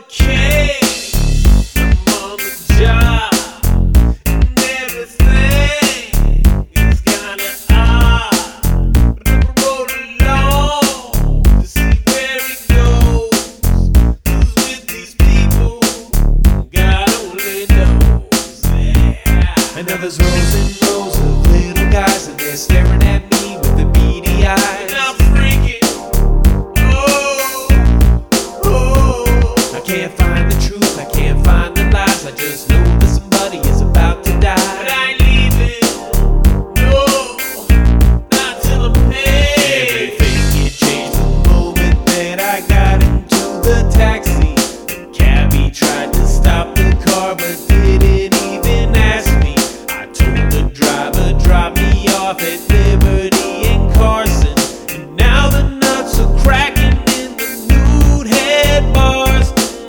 case. I'm on the job, and everything is kinda odd. But I rode along to see where it goes. 'Cause with these people, God only knows. Yeah. And now there's rows and rows of little guys, and they're staring at me with the beady eyes. And I'm freaking. I can't find the truth, I can't find the lies. I just know that somebody is about to But die. I ain't leaving, no, not till I'm paid. Everything it changed the moment that I got into the taxi. The cabbie tried to stop the car but didn't even ask me. I told the driver, drop me off at Liberty and Carson. And now the nuts are cracking in the nude head bars.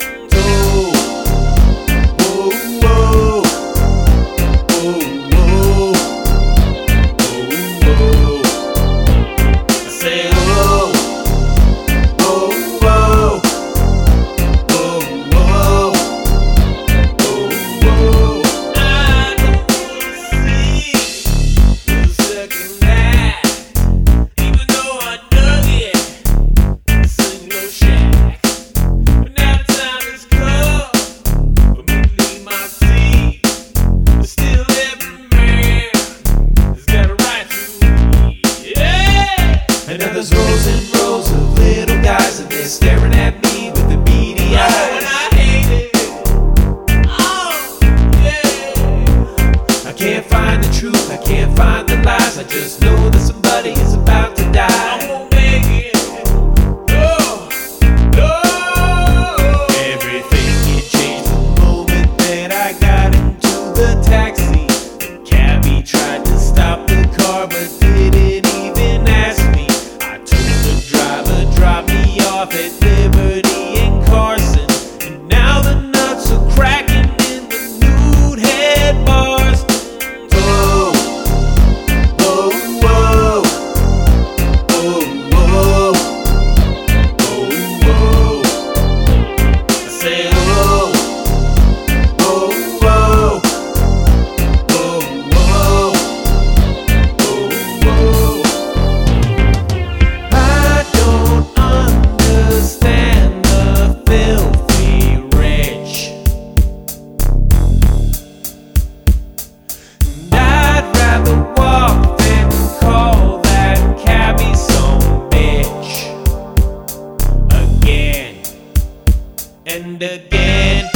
And now there's rows and rows of little guys, and they're staring at me with the beady eyes. And I hate it. Oh, yeah. I can't find the truth, I can't find the lies. I just know that somebody is about to I die. won't make it. No, no. Everything it changed the moment that I got into the taxi. The cabbie tried to stop the car but didn't even ask me. I told the driver, drop me off at Liberty and Carson. And now the nuts are cracking in the nude head bars. Whoa, whoa, whoa, whoa, whoa, whoa, whoa. I say whoa, whoa, whoa, whoa, whoa, whoa, whoa. I don't understand the filthy rich. And I'd rather walk than call that cabbie some bitch again and again.